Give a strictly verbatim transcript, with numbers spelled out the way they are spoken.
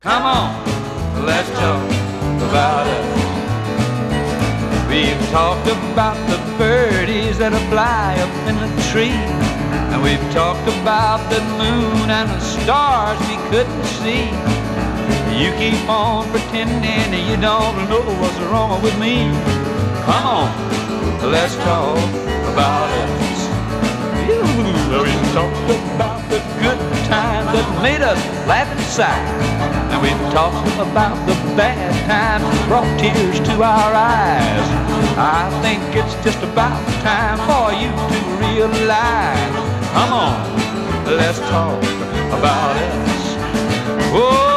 Come on, let's talk about us. We've talked about the birdies that fly up in the tree, and we've talked about the moon and the stars we couldn't see. You keep on pretending you don't know what's wrong with me. Come on, let's talk about us. We've talked about the good times that made us laugh and sigh, and we've talked about the bad times that brought tears to our eyes. I think it's just about time for you to realize. Come on, let's talk about us. Oh,